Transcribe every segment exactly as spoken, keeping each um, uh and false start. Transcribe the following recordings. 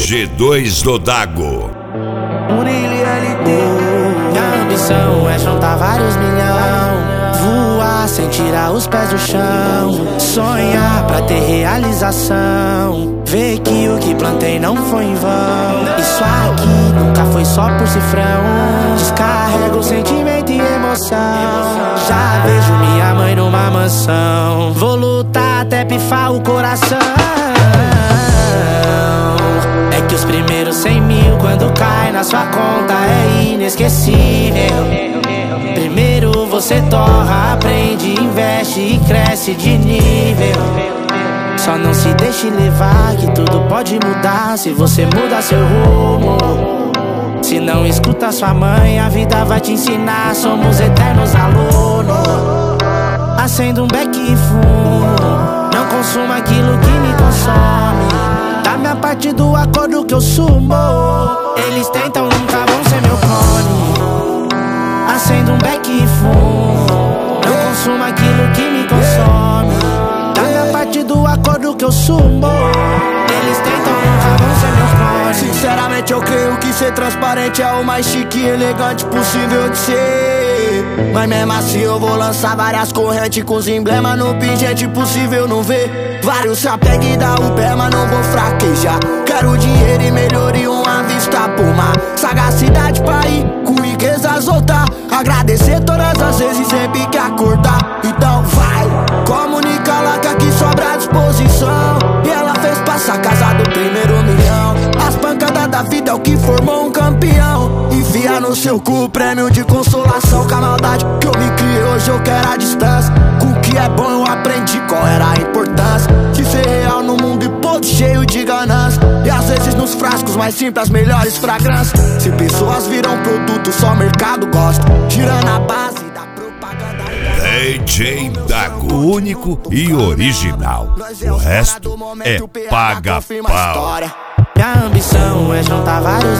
G dois do Dago. Minha ambição é juntar vários milhão, voar sem tirar os pés do chão, sonhar pra ter realização, ver que o que plantei não foi em vão. Isso aqui nunca foi só por cifrão, descarrego sentimento e emoção. Já vejo minha mãe numa mansão, vou lutar até pifar o coração. É que os primeiros cem mil quando cai na sua conta é inesquecível. Primeiro você torra, aprende, investe e cresce de nível. Só não se deixe levar que tudo pode mudar se você mudar seu rumo. Se não escuta sua mãe, a vida vai te ensinar. Somos eternos alunos. Acenda um beck e fumo, não consuma aquilo que me consome. Da minha parte do acordo que eu sumo, eles tentam, nunca vão ser meu clone. Acendo um beck e fumo, não consuma aquilo que me consome. Da minha parte do acordo que eu sumo, eles tentam, nunca vão ser meu clone. Sinceramente eu creio que ser transparente é o mais chique e elegante possível de ser. Mas mesmo assim eu vou lançar várias correntes com os emblemas no pingente, possível não ver. Vários se apegam e dá o pé, mas não vou fraquejar. Quero dinheiro e melhor e uma vista por mar. Sagacidade pra ir, com riqueza soltar. Agradecer todas as vezes sempre que acordar. Então vai, comunica lá que aqui sobra à disposição. E ela fez passar casa do primeiro milhão. As pancadas da vida é o que formou um campeão. Enfia no seu cu o prêmio de consolação. Com a maldade que eu me criei hoje eu quero a distância. Com o que é bom eu aprendi qual era a importância de ser real no mundo e todo cheio de ganância. E às vezes nos frascos mais simples as melhores fragrâncias. Se pessoas viram produto só o mercado gosta, tirando a base da propaganda. D J Dago, único e original. O resto é paga-pau. Minha ambição é juntar vários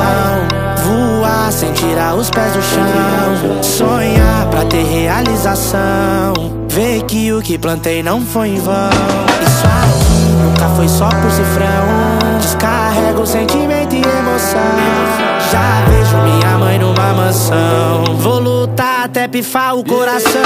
milhão, voar sem tirar os pés do chão, sonhar pra ter realização, ver que o que plantei não foi em vão. Isso aqui nunca foi só por cifrão, descarrego sentimento e emoção. Já vejo minha mãe numa mansão, vou lutar até pifar o coração.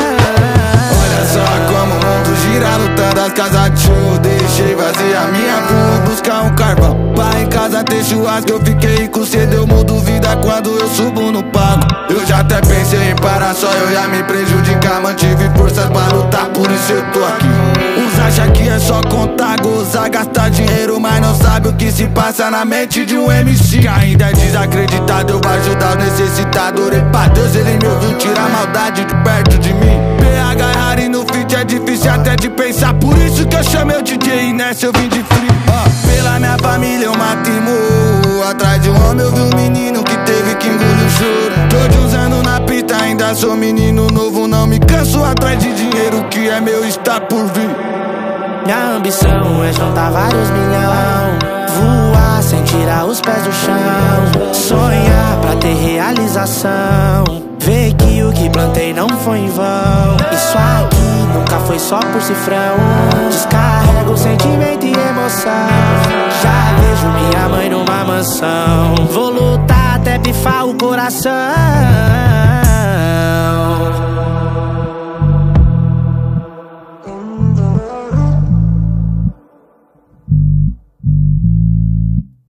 Olha só como o mundo gira, lutando as casas de show. Deixei vazia minha rua, buscar um carvão pra em casa ter churrasco. Eu fiquei com sede, eu mudo vida quando eu subo no palco. Eu já até pensei em parar, só eu ia me prejudicar. Mantive forças pra lutar, por isso eu tô aqui. Uns acham que é só contar, gozar, gastar dinheiro, mas não sabe o que se passa na mente de um M C que ainda é desacreditado. Eu vou ajudar o necessitado, orei pra Deus, ele me ouviu tirar a maldade de perto de mim. B H Harry no feat é difícil até de pensar, por isso que eu chamei o D J e nessa eu vim de free. uh, Pela minha família eu mato e morro. Atrás de um homem eu vi um menino que teve que engolir o choro. Tô de uns anos na pista, ainda sou menino novo. Não me canso atrás de dinheiro, que é meu está por vir. Minha ambição é juntar vários milhão, voar sem tirar os pés do chão, sonhar pra ter realização, ver que o que plantei não foi em vão. Isso aqui nunca foi só por cifrão, descarrego sentimento e emoção. Já vejo minha mãe numa mansão, vou lutar até pifar o coração.